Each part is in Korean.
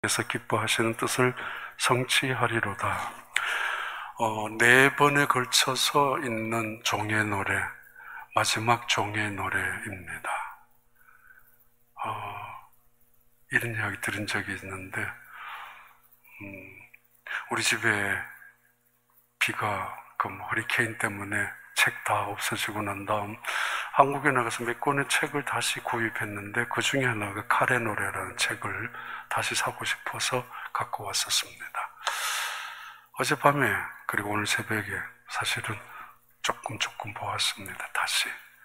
그래서 기뻐하시는 뜻을 성취하리로다. 4번에 걸쳐서 있는 종의 노래, 마지막 종의 노래입니다. 이런 이야기 들은 적이 있는데, 우리 집에 비가 허리케인 때문에 책 다 없어지고 난 다음 한국에 나가서 몇 권의 책을 다시 구입했는데 그 중에 하나가 칼의 노래라는 책을 다시 사고 싶어서 갖고 왔었습니다. 어젯밤에 그리고 오늘 새벽에 사실은 조금 보았습니다. 다시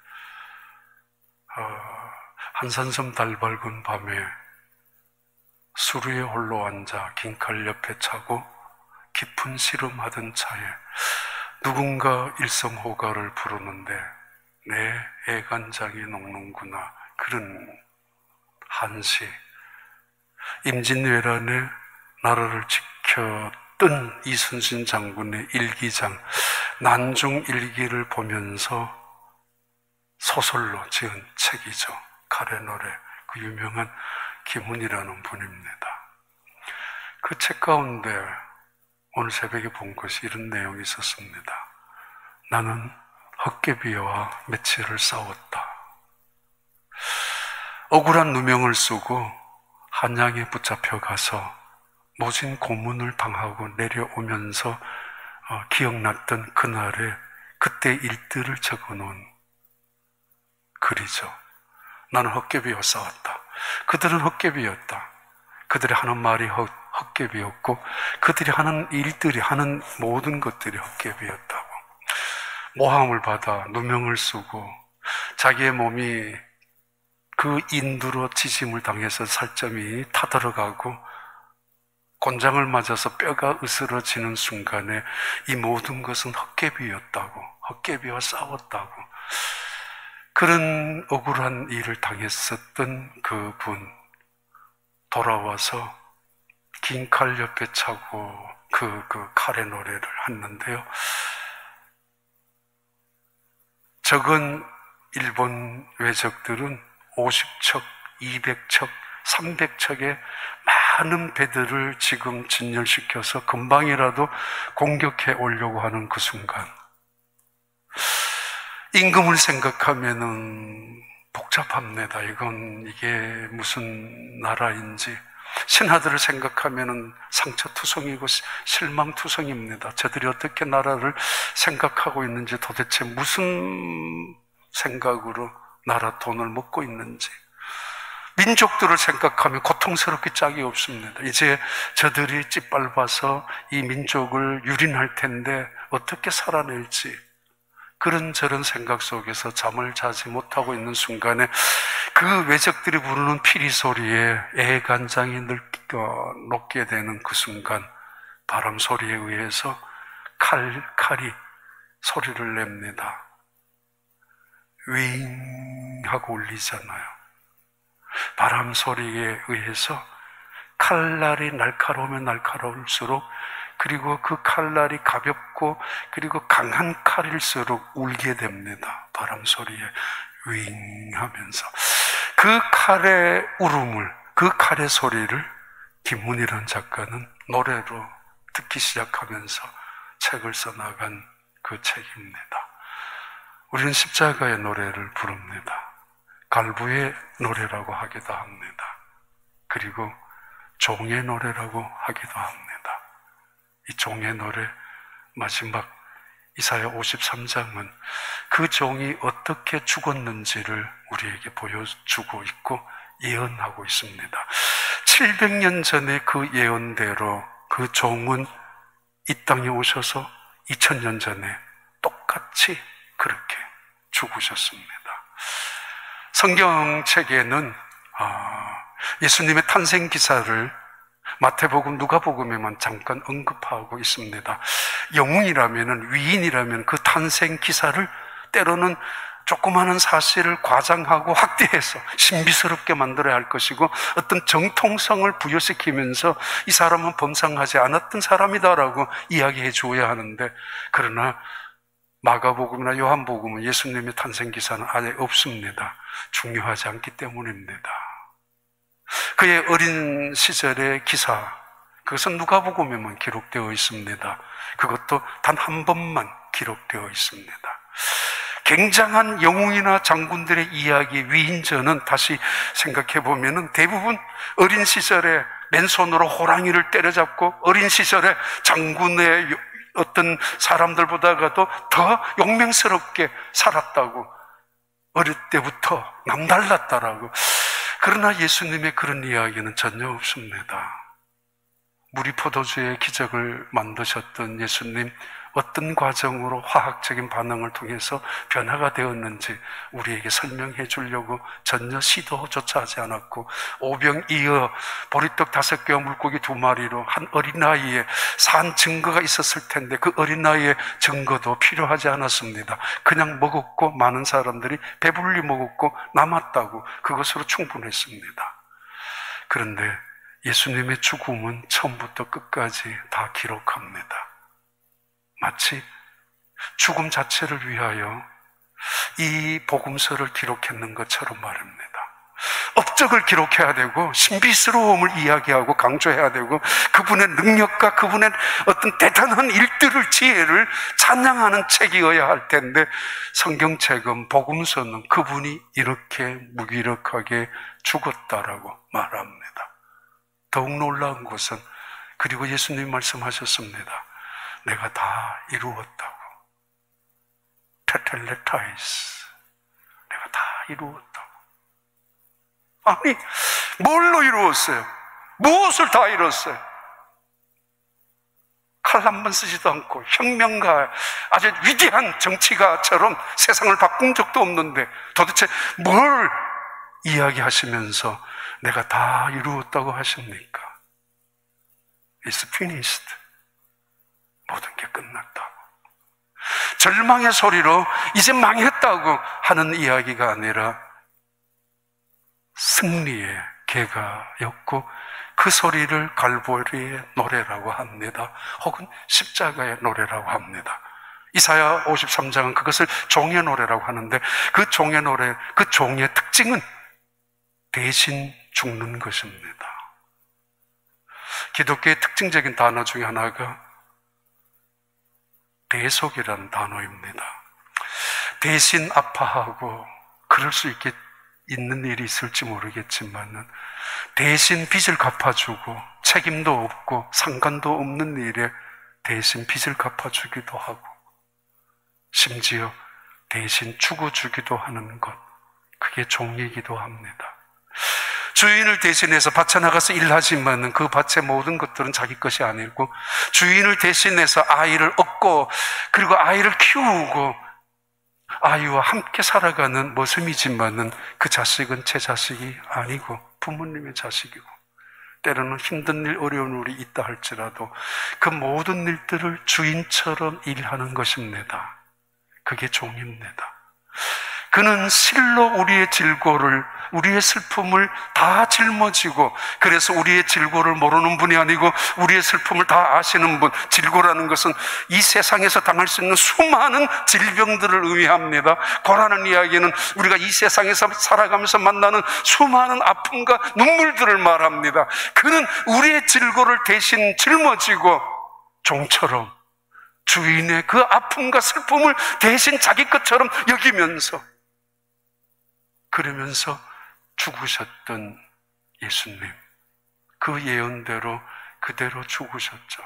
한산섬 달 밝은 밤에 수루에 홀로 앉아 긴 칼 옆에 차고 깊은 시름하던 차에 누군가 일성호가를 부르는데 내 애간장이 녹는구나, 그런 한시. 임진왜란에 나라를 지켰던 이순신 장군의 일기장, 난중일기를 보면서 소설로 지은 책이죠. 칼의 노래, 그 유명한 김훈이라는 분입니다. 그 책 가운데 오늘 새벽에 본 것이 이런 내용이 있었습니다. 나는 헛개비와 며칠을 싸웠다. 억울한 누명을 쓰고 한양에 붙잡혀 가서 모진 고문을 당하고 내려오면서 기억났던 그날의 그때 일들을 적어놓은 글이죠. 나는 헛개비와 싸웠다. 그들은 헛개비였다. 그들이 하는 말이 헛개비였고 그들이 하는 일들이, 하는 모든 것들이 헛개비였다고. 모함을 받아 누명을 쓰고 자기의 몸이 그 인두로 지짐을 당해서 살점이 타들어가고 곤장을 맞아서 뼈가 으스러지는 순간에 이 모든 것은 헛개비였다고, 헛개비와 싸웠다고, 그런 억울한 일을 당했었던 그분 돌아와서 긴 칼 옆에 차고 그 칼의 노래를 했는데요. 적은 일본 외적들은 50척, 200척, 300척의 많은 배들을 지금 진열시켜서 금방이라도 공격해 오려고 하는 그 순간, 임금을 생각하면은 복잡합니다. 이게 무슨 나라인지. 신하들을 생각하면은 상처투성이고 실망투성입니다. 저들이 어떻게 나라를 생각하고 있는지, 도대체 무슨 생각으로 나라 돈을 먹고 있는지. 민족들을 생각하면 고통스럽게 짝이 없습니다. 이제 저들이 짓밟아서 이 민족을 유린할 텐데 어떻게 살아낼지, 그런저런 생각 속에서 잠을 자지 못하고 있는 순간에 그 외적들이 부르는 피리 소리에 애간장이 녹게 되는 그 순간, 바람 소리에 의해서 칼이 소리를 냅니다. 윙 하고 울리잖아요. 바람 소리에 의해서 칼날이 날카로우면 날카로울수록, 그리고 그 칼날이 가볍고 그리고 강한 칼일수록 울게 됩니다. 바람 소리에 윙 하면서. 그 칼의 울음을, 그 칼의 소리를 김훈이라는 작가는 노래로 듣기 시작하면서 책을 써나간 그 책입니다. 우리는 십자가의 노래를 부릅니다. 갈부의 노래라고 하기도 합니다. 그리고 종의 노래라고 하기도 합니다. 이 종의 노래, 마지막 이사야 53장은 그 종이 어떻게 죽었는지를 우리에게 보여주고 있고 예언하고 있습니다. 700년 전에 그 예언대로 그 종은 이 땅에 오셔서 2000년 전에 똑같이 그렇게 죽으셨습니다. 성경책에는 예수님의 탄생 기사를 마태복음, 누가복음에만 잠깐 언급하고 있습니다. 영웅이라면, 위인이라면 그 탄생 기사를 때로는 조그마한 사실을 과장하고 확대해서 신비스럽게 만들어야 할 것이고, 어떤 정통성을 부여시키면서 이 사람은 범상하지 않았던 사람이다라고 이야기해 주어야 하는데, 그러나 마가복음이나 요한복음은 예수님의 탄생 기사는 아예 없습니다. 중요하지 않기 때문입니다. 그의 어린 시절의 기사, 그것은 누가복음에만 기록되어 있습니다. 그것도 단 한 번만 기록되어 있습니다. 굉장한 영웅이나 장군들의 이야기 위인전은 다시 생각해 보면은 대부분 어린 시절에 맨손으로 호랑이를 때려잡고 어린 시절에 장군의 어떤 사람들보다도 더 용맹스럽게 살았다고, 어릴 때부터 남달랐다라고. 그러나 예수님의 그런 이야기는 전혀 없습니다. 무리포도주의 기적을 만드셨던 예수님, 어떤 과정으로 화학적인 반응을 통해서 변화가 되었는지 우리에게 설명해 주려고 전혀 시도조차 하지 않았고, 오병이어 보리떡 5개와 물고기 2마리로 한 어린아이의 산 증거가 있었을 텐데 그 어린아이의 증거도 필요하지 않았습니다. 그냥 먹었고 많은 사람들이 배불리 먹었고 남았다고, 그것으로 충분했습니다. 그런데 예수님의 죽음은 처음부터 끝까지 다 기록합니다. 마치 죽음 자체를 위하여 이 복음서를 기록했는 것처럼 말입니다. 업적을 기록해야 되고 신비스러움을 이야기하고 강조해야 되고 그분의 능력과 그분의 어떤 대단한 일들을, 지혜를 찬양하는 책이어야 할 텐데, 성경책은, 복음서는 그분이 이렇게 무기력하게 죽었다라고 말합니다. 더욱 놀라운 것은, 그리고 예수님이 말씀하셨습니다. 내가 다 이루었다고. 테텔레타이스. 내가 다 이루었다고. 아니, 뭘로 이루었어요? 무엇을 다 이뤘어요? 칼 한 번 쓰지도 않고 혁명가, 아주 위대한 정치가처럼 세상을 바꾼 적도 없는데 도대체 뭘 이야기하시면서 내가 다 이루었다고 하십니까? It's finished. 모든 게 끝났다고. 절망의 소리로 이제 망했다고 하는 이야기가 아니라 승리의 개가였고, 그 소리를 갈보리의 노래라고 합니다. 혹은 십자가의 노래라고 합니다. 이사야 53장은 그것을 종의 노래라고 하는데, 그 종의 노래, 그 종의 특징은 대신 죽는 것입니다. 기독교의 특징적인 단어 중에 하나가 대속이라는 단어입니다. 대신 아파하고 그럴 수 있는 일이 있을지 모르겠지만 대신 빚을 갚아주고 책임도 없고 상관도 없는 일에 대신 빚을 갚아주기도 하고 심지어 대신 죽어주기도 하는 것, 그게 종이기도 합니다. 주인을 대신해서 밭에 나가서 일하지만 그 밭의 모든 것들은 자기 것이 아니고, 주인을 대신해서 아이를 얻고 그리고 아이를 키우고 아이와 함께 살아가는 모습이지만 그 자식은 제 자식이 아니고 부모님의 자식이고, 때로는 힘든 일, 어려운 일이 있다 할지라도 그 모든 일들을 주인처럼 일하는 것입니다. 그게 종입니다. 그는 실로 우리의 질고를, 우리의 슬픔을 다 짊어지고, 그래서 우리의 질고를 모르는 분이 아니고 우리의 슬픔을 다 아시는 분. 질고라는 것은 이 세상에서 당할 수 있는 수많은 질병들을 의미합니다. 고라는 이야기는 우리가 이 세상에서 살아가면서 만나는 수많은 아픔과 눈물들을 말합니다. 그는 우리의 질고를 대신 짊어지고 종처럼 주인의 그 아픔과 슬픔을 대신 자기 것처럼 여기면서, 그러면서 죽으셨던 예수님, 그 예언대로 그대로 죽으셨죠.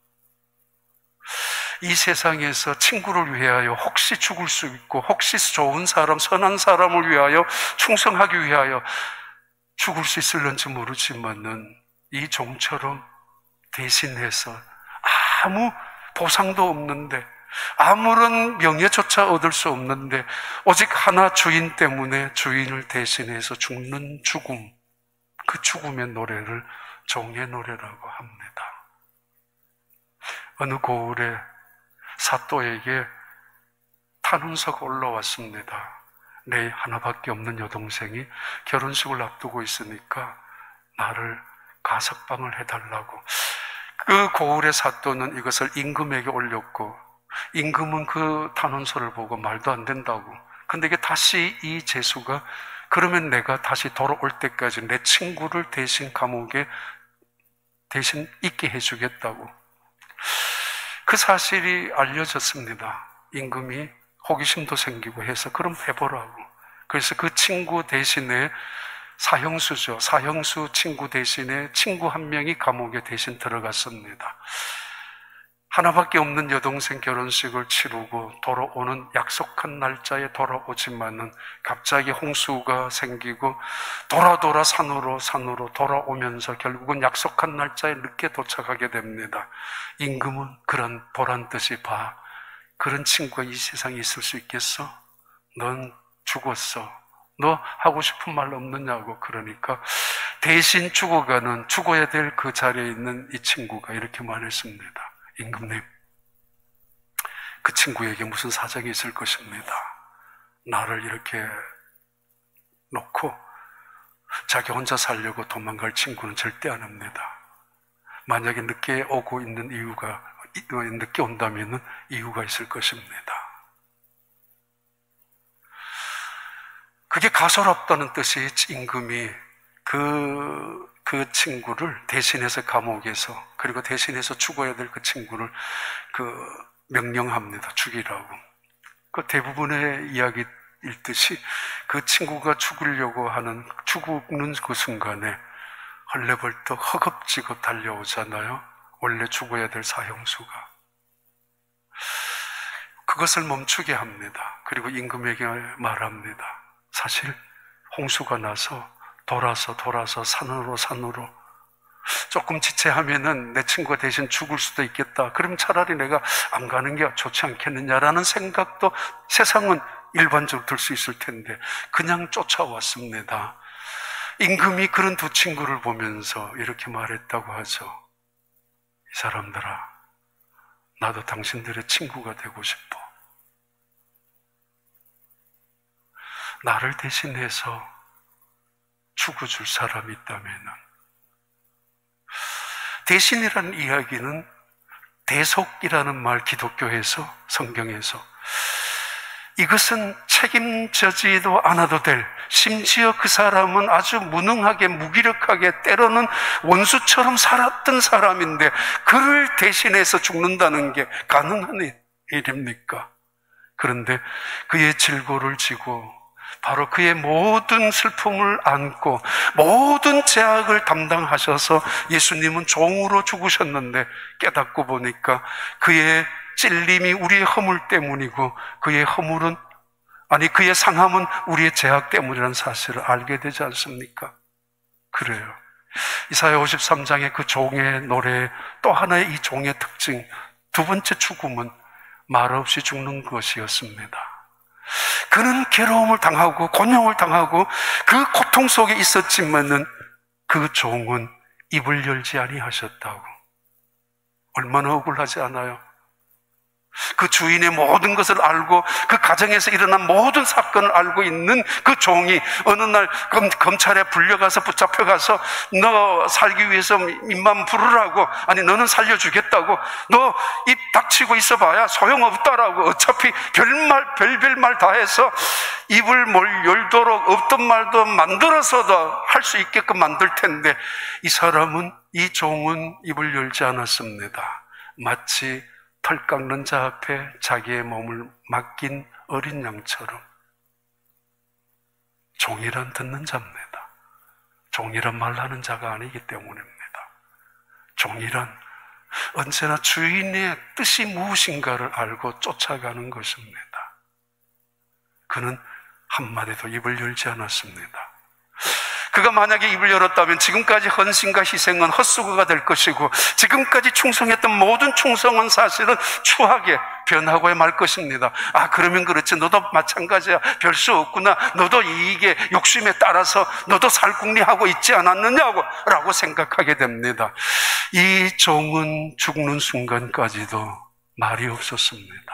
이 세상에서 친구를 위하여 혹시 죽을 수 있고, 혹시 좋은 사람, 선한 사람을 위하여, 충성하기 위하여 죽을 수 있을런지 모르지만은 이 종처럼 대신해서 아무 보상도 없는데, 아무런 명예조차 얻을 수 없는데 오직 하나 주인 때문에 주인을 대신해서 죽는 죽음, 그 죽음의 노래를 종의 노래라고 합니다. 어느 고을에 사또에게 탄원서가 올라왔습니다. 내 하나밖에 없는 여동생이 결혼식을 앞두고 있으니까 나를 가석방을 해달라고. 그 고을의 사또는 이것을 임금에게 올렸고, 임금은 그 탄원서를 보고 말도 안 된다고. 근데 이게 다시 이 재수가 그러면 내가 다시 돌아올 때까지 내 친구를 대신 감옥에 대신 있게 해주겠다고. 그 사실이 알려졌습니다. 임금이 호기심도 생기고 해서 그럼 해보라고. 그래서 그 친구 대신에 사형수죠. 사형수 친구 대신에 친구 한 명이 감옥에 대신 들어갔습니다. 하나밖에 없는 여동생 결혼식을 치르고 돌아오는 약속한 날짜에 돌아오지만은 갑자기 홍수가 생기고 돌아 산으로 돌아오면서 결국은 약속한 날짜에 늦게 도착하게 됩니다. 임금은 그런 보란 듯이 봐. 그런 친구가 이 세상에 있을 수 있겠어? 넌 죽었어. 너 하고 싶은 말 없느냐고. 그러니까 대신 죽어야 될 그 자리에 있는 이 친구가 이렇게 말했습니다. 임금님, 그 친구에게 무슨 사정이 있을 것입니다. 나를 이렇게 놓고 자기 혼자 살려고 도망갈 친구는 절대 안 합니다. 만약에 늦게 오고 있는 이유가, 늦게 온다면 이유가 있을 것입니다. 그게 가소롭다는 뜻이 임금이 그 친구를 대신해서 감옥에서, 그리고 대신해서 죽어야 될 그 친구를 명령합니다. 죽이라고. 그 대부분의 이야기일 듯이 그 친구가 죽는 그 순간에 헐레벌떡 허겁지겁 달려오잖아요. 원래 죽어야 될 사형수가. 그것을 멈추게 합니다. 그리고 임금에게 말합니다. 사실 홍수가 나서 돌아서 산으로 조금 지체하면은 내 친구가 대신 죽을 수도 있겠다. 그럼 차라리 내가 안 가는 게 좋지 않겠느냐라는 생각도 세상은 일반적으로 들 수 있을 텐데 그냥 쫓아왔습니다. 임금이 그런 두 친구를 보면서 이렇게 말했다고 하죠. 이 사람들아, 나도 당신들의 친구가 되고 싶어. 나를 대신해서 죽어줄 사람이 있다면, 대신이라는 이야기는 대속이라는 말, 기독교에서, 성경에서 이것은 책임져지도 않아도 될, 심지어 그 사람은 아주 무능하게 무기력하게 때로는 원수처럼 살았던 사람인데 그를 대신해서 죽는다는 게 가능한 일입니까? 그런데 그의 질고를 지고 바로 그의 모든 슬픔을 안고 모든 죄악을 담당하셔서 예수님은 종으로 죽으셨는데 깨닫고 보니까 그의 찔림이 우리의 허물 때문이고 그의 상함은 우리의 죄악 때문이라는 사실을 알게 되지 않습니까? 그래요. 이사야 53장의 그 종의 노래, 또 하나의 이 종의 특징, 두 번째 죽음은 말없이 죽는 것이었습니다. 그는 괴로움을 당하고 곤욕을 당하고 그 고통 속에 있었지만은 그 종은 입을 열지 아니하셨다고. 얼마나 억울하지 않아요? 그 주인의 모든 것을 알고 그 가정에서 일어난 모든 사건을 알고 있는 그 종이 어느 날 검찰에 불려가서 붙잡혀가서 너 살기 위해서 입만 부르라고, 아니 너는 살려주겠다고, 너 입 닥치고 있어봐야 소용없다라고, 어차피 별별 말 다 해서 입을 열도록 없던 말도 만들어서도 할 수 있게끔 만들 텐데 이 종은 입을 열지 않았습니다. 마치 털 깎는 자 앞에 자기의 몸을 맡긴 어린 양처럼. 종이란 듣는 자입니다. 종이란 말하는 자가 아니기 때문입니다. 종이란 언제나 주인의 뜻이 무엇인가를 알고 쫓아가는 것입니다. 그는 한마디도 입을 열지 않았습니다. 그가 만약에 입을 열었다면 지금까지 헌신과 희생은 헛수고가 될 것이고 지금까지 충성했던 모든 충성은 사실은 추하게 변하고 말 것입니다. 아, 그러면 그렇지, 너도 마찬가지야, 별 수 없구나, 너도 이익에 욕심에 따라서 너도 살궁리하고 있지 않았느냐고 라고 생각하게 됩니다. 이 종은 죽는 순간까지도 말이 없었습니다.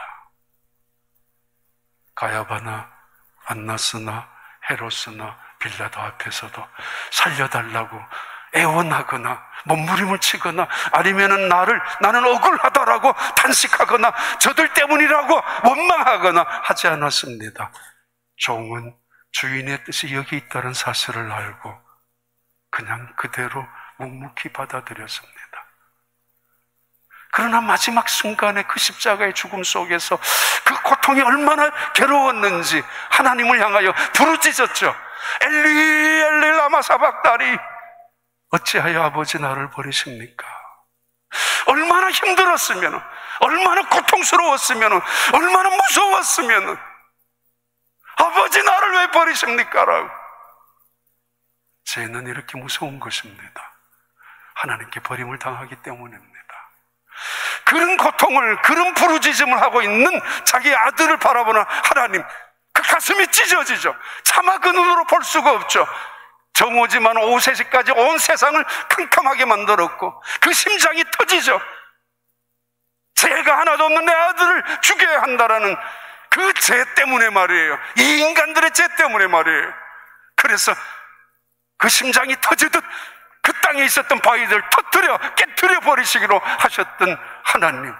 가야바나 안나스나 헤로스나 빌라도 앞에서도 살려달라고 애원하거나 몸부림을 치거나 아니면은 나는 억울하다라고 탄식하거나 저들 때문이라고 원망하거나 하지 않았습니다. 종은 주인의 뜻이 여기 있다는 사실을 알고 그냥 그대로 묵묵히 받아들였습니다. 그러나 마지막 순간에 그 십자가의 죽음 속에서 그 고통이 얼마나 괴로웠는지 하나님을 향하여 부르짖었죠. 엘리 엘리 라마 사박다니, 어찌하여 아버지 나를 버리십니까? 얼마나 힘들었으면, 얼마나 고통스러웠으면, 얼마나 무서웠으면 아버지 나를 왜 버리십니까? 라고. 죄는 이렇게 무서운 것입니다. 하나님께 버림을 당하기 때문입니다. 그런 고통을, 그런 부르짖음을 하고 있는 자기 아들을 바라보는 하나님, 그 가슴이 찢어지죠. 차마 그 눈으로 볼 수가 없죠. 정오지만 오후 3시까지 온 세상을 캄캄하게 만들었고 그 심장이 터지죠. 죄가 하나도 없는 내 아들을 죽여야 한다라는 그 죄 때문에 말이에요. 이 인간들의 죄 때문에 말이에요. 그래서 그 심장이 터지듯 그 땅에 있었던 바위들 터뜨려 깨뜨려 버리시기로 하셨던 하나님.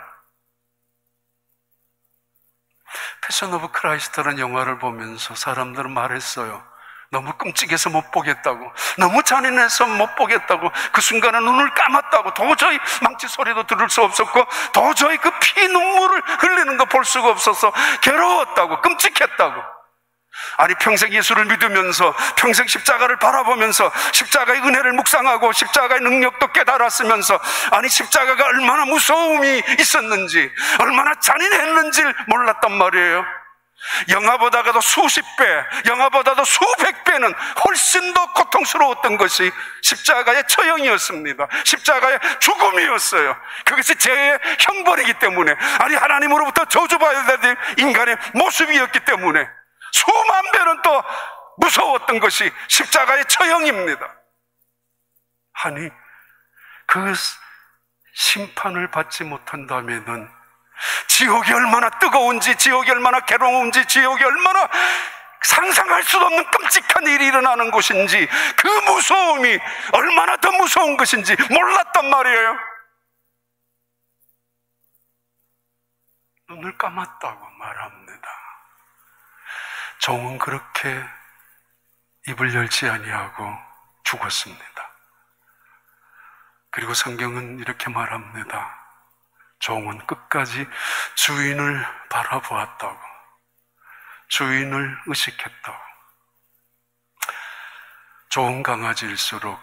패션 오브 크라이스트라는 영화를 보면서 사람들은 말했어요. 너무 끔찍해서 못 보겠다고, 너무 잔인해서 못 보겠다고, 그 순간에 눈을 감았다고, 도저히 망치 소리도 들을 수 없었고 도저히 그 피 눈물을 흘리는 거 볼 수가 없어서 괴로웠다고, 끔찍했다고. 아니, 평생 예수를 믿으면서 평생 십자가를 바라보면서 십자가의 은혜를 묵상하고 십자가의 능력도 깨달았으면서, 아니 십자가가 얼마나 무서움이 있었는지, 얼마나 잔인했는지를 몰랐단 말이에요. 영화보다도 수십 배, 영화보다도 수백 배는 훨씬 더 고통스러웠던 것이 십자가의 처형이었습니다. 십자가의 죽음이었어요. 그것이 죄의 형벌이기 때문에, 아니 하나님으로부터 저주받아야 될 인간의 모습이었기 때문에 수만 배는 또 무서웠던 것이 십자가의 처형입니다. 아니, 그 심판을 받지 못한다면은 지옥이 얼마나 뜨거운지, 지옥이 얼마나 괴로운지, 지옥이 얼마나 상상할 수도 없는 끔찍한 일이 일어나는 곳인지, 그 무서움이 얼마나 더 무서운 것인지 몰랐단 말이에요. 눈을 감았다고 말합니다. 종은 그렇게 입을 열지 아니하고 죽었습니다. 그리고 성경은 이렇게 말합니다. 종은 끝까지 주인을 바라보았다고, 주인을 의식했다고. 좋은 강아지일수록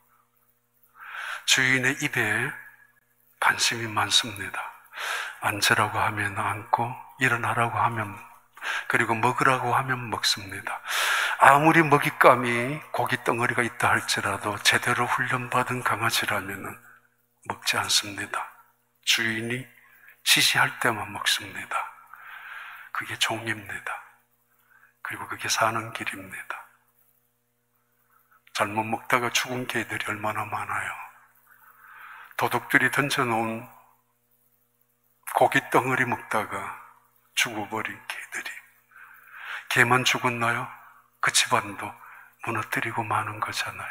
주인의 입에 관심이 많습니다. 앉으라고 하면 앉고, 일어나라고 하면, 그리고 먹으라고 하면 먹습니다. 아무리 먹잇감이 고기 덩어리가 있다 할지라도 제대로 훈련받은 강아지라면 먹지 않습니다. 주인이 지시할 때만 먹습니다. 그게 종입니다. 그리고 그게 사는 길입니다. 잘못 먹다가 죽은 개들이 얼마나 많아요. 도둑들이 던져놓은 고기 덩어리 먹다가 죽어버린 개들이. 개만 죽었나요? 그 집안도 무너뜨리고 마는 거잖아요.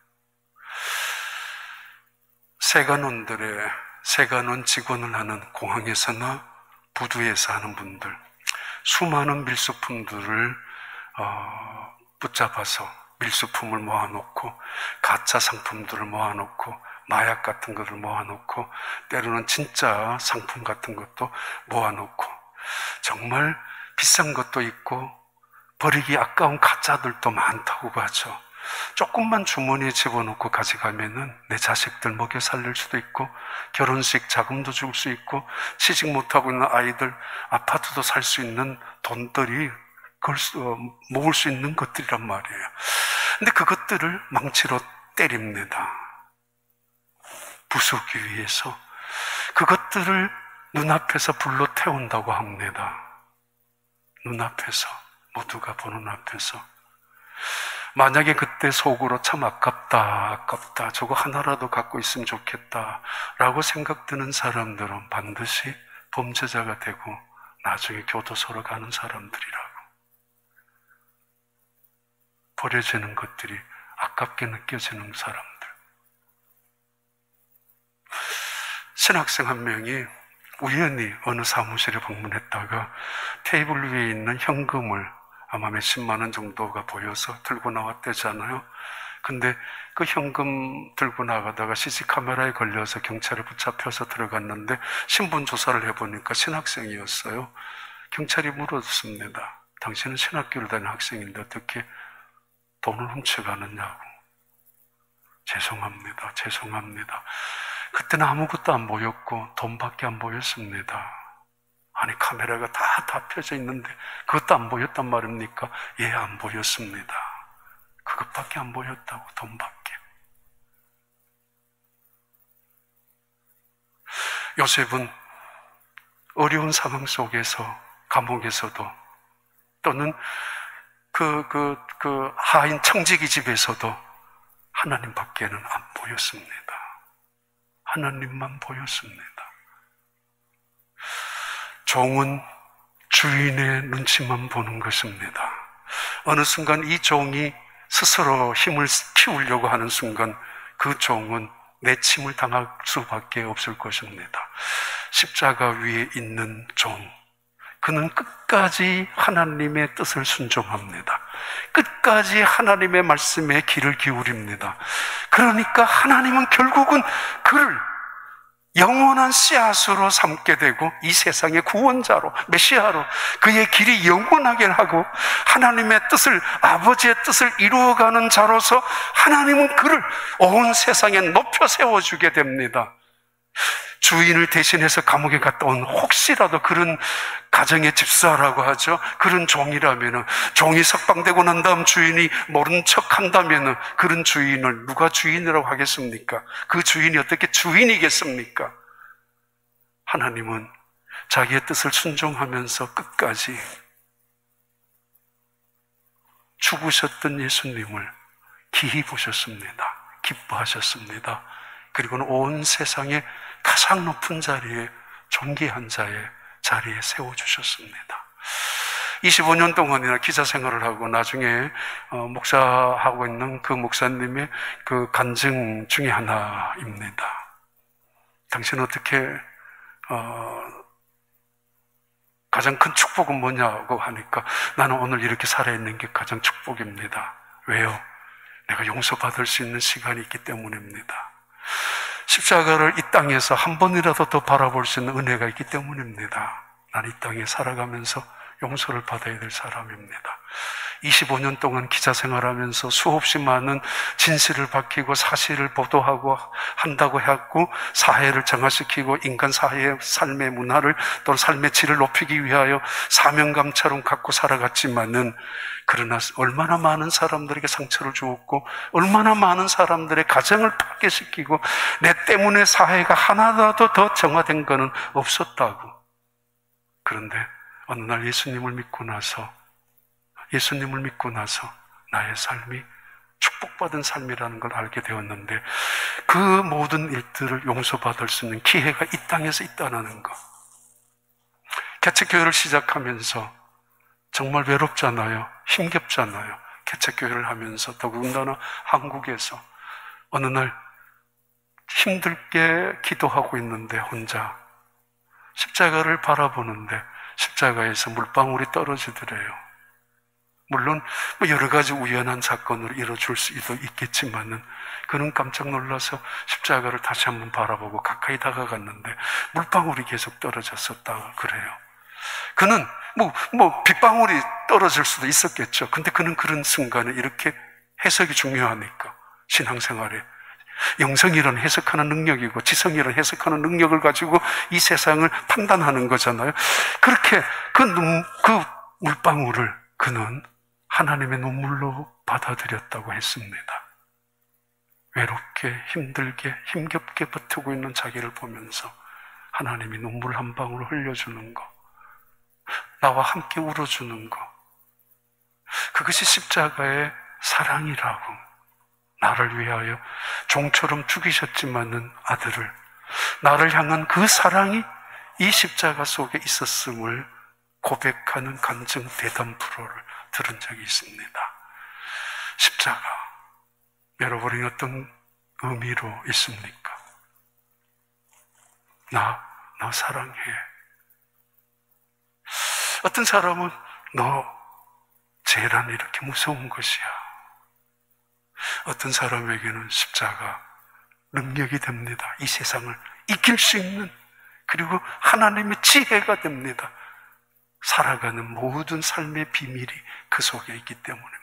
세관원 직원을 하는 공항에서나 부두에서 하는 분들, 수많은 밀수품들을 붙잡아서 밀수품을 모아놓고, 가짜 상품들을 모아놓고, 마약 같은 것을 모아놓고, 때로는 진짜 상품 같은 것도 모아놓고, 정말 비싼 것도 있고 버리기 아까운 가짜들도 많다고 하죠. 조금만 주머니에 집어넣고 가져가면은 내 자식들 먹여 살릴 수도 있고, 결혼식 자금도 줄 수 있고, 취직 못하고 있는 아이들 아파트도 살 수 있는 돈들이 모을 수 있는 것들이란 말이에요. 근데 그것들을 망치로 때립니다. 부수기 위해서. 그것들을 눈앞에서 불로 태운다고 합니다. 눈앞에서, 모두가 보는 앞에서. 만약에 그때 속으로 참 아깝다, 저거 하나라도 갖고 있으면 좋겠다 라고 생각드는 사람들은 반드시 범죄자가 되고 나중에 교도소로 가는 사람들이라고. 버려지는 것들이 아깝게 느껴지는 사람들. 신학생 한 명이 우연히 어느 사무실에 방문했다가 테이블 위에 있는 현금을 아마 몇십만 원 정도가 보여서 들고 나왔대잖아요. 근데 그 현금 들고 나가다가 CC카메라에 걸려서 경찰에 붙잡혀서 들어갔는데 신분 조사를 해보니까 신학생이었어요. 경찰이 물었습니다. 당신은 신학교를 다니는 학생인데 어떻게 돈을 훔쳐가느냐고. 죄송합니다. 그때는 아무것도 안 보였고 돈밖에 안 보였습니다. 아니, 카메라가 다 펴져 있는데 그것도 안 보였단 말입니까? 예, 안 보였습니다. 그것밖에 안 보였다고, 돈밖에. 요셉은 어려운 상황 속에서, 감옥에서도, 또는 그 하인 청지기 집에서도 하나님 밖에는 안 보였습니다. 하나님만 보였습니다. 종은 주인의 눈치만 보는 것입니다. 어느 순간 이 종이 스스로 힘을 키우려고 하는 순간 그 종은 내침을 당할 수밖에 없을 것입니다. 십자가 위에 있는 종, 그는 끝까지 하나님의 뜻을 순종합니다. 끝까지 하나님의 말씀에 귀를 기울입니다. 그러니까 하나님은 결국은 그를 영원한 씨앗으로 삼게 되고 이 세상의 구원자로, 메시아로 그의 길이 영원하게 하고 하나님의 뜻을, 아버지의 뜻을 이루어가는 자로서 하나님은 그를 온 세상에 높여 세워주게 됩니다. 주인을 대신해서 감옥에 갔다 온 혹시라도 그런 가정의 집사라고 하죠. 그런 종이라면, 종이 석방되고 난 다음 주인이 모른 척 한다면 그런 주인을 누가 주인이라고 하겠습니까? 그 주인이 어떻게 주인이겠습니까? 하나님은 자기의 뜻을 순종하면서 끝까지 죽으셨던 예수님을 기히 보셨습니다. 기뻐하셨습니다. 그리고는 온 세상에 가장 높은 자리에, 존귀한 자의 자리에 세워주셨습니다. 25년 동안이나 기자 생활을 하고 나중에 목사하고 있는 그 목사님의 그 간증 중에 하나입니다. 당신은 어떻게 가장 큰 축복은 뭐냐고 하니까 나는 오늘 이렇게 살아있는 게 가장 축복입니다. 왜요? 내가 용서받을 수 있는 시간이 있기 때문입니다. 십자가를 이 땅에서 한 번이라도 더 바라볼 수 있는 은혜가 있기 때문입니다. 난 이 땅에 살아가면서 용서를 받아야 될 사람입니다. 25년 동안 기자 생활하면서 수없이 많은 진실을 밝히고 사실을 보도하고 한다고 했고, 사회를 정화시키고 인간 사회의 삶의 문화를, 또 삶의 질을 높이기 위하여 사명감처럼 갖고 살아갔지만은, 그러나 얼마나 많은 사람들에게 상처를 주었고 얼마나 많은 사람들의 가정을 파괴시키고 내 때문에 사회가 하나라도 더 정화된 것은 없었다고. 그런데 어느 날 예수님을 믿고 나서 나의 삶이 축복받은 삶이라는 걸 알게 되었는데, 그 모든 일들을 용서받을 수 있는 기회가 이 땅에서 있다는 것. 개척교회를 시작하면서 정말 외롭잖아요. 힘겹잖아요. 개척교회를 하면서, 더군다나 한국에서 어느 날 힘들게 기도하고 있는데 혼자 십자가를 바라보는데 십자가에서 물방울이 떨어지더래요. 물론 여러 가지 우연한 사건으로 이뤄질 수도 있겠지만은 그는 깜짝 놀라서 십자가를 다시 한번 바라보고 가까이 다가갔는데 물방울이 계속 떨어졌었다 그래요. 그는 빗방울이 떨어질 수도 있었겠죠. 근데 그는 그런 순간에 이렇게 해석이 중요하니까, 신앙생활에 영성이란 해석하는 능력이고 지성이란 해석하는 능력을 가지고 이 세상을 판단하는 거잖아요. 그렇게 그 물방울을 그는 하나님의 눈물로 받아들였다고 했습니다. 외롭게, 힘들게, 힘겹게 버티고 있는 자기를 보면서 하나님이 눈물 한 방울 흘려주는 거, 나와 함께 울어주는 거, 그것이 십자가의 사랑이라고. 나를 위하여 종처럼 죽이셨지만은 아들을, 나를 향한 그 사랑이 이 십자가 속에 있었음을 고백하는 간증 대담 프로를 들은 적이 있습니다. 십자가, 여러분이 어떤 의미로 있습니까? 나 사랑해. 어떤 사람은 너 죄란 이렇게 무서운 것이야. 어떤 사람에게는 십자가 능력이 됩니다. 이 세상을 이길 수 있는, 그리고 하나님의 지혜가 됩니다. 살아가는 모든 삶의 비밀이 그 속에 있기 때문입니다.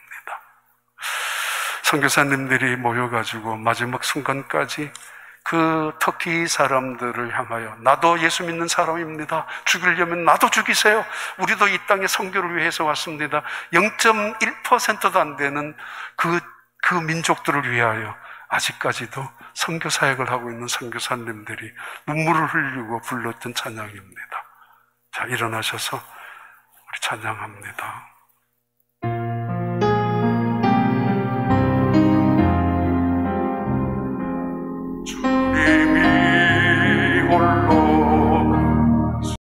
선교사님들이 모여가지고 마지막 순간까지 그 터키 사람들을 향하여, 나도 예수 믿는 사람입니다. 죽이려면 나도 죽이세요. 우리도 이 땅에 선교를 위해서 왔습니다. 0.1%도 안 되는 그 민족들을 위하여 아직까지도 선교 사역을 하고 있는 선교사님들이 눈물을 흘리고 불렀던 찬양입니다. 자, 일어나셔서 우리 찬양합니다.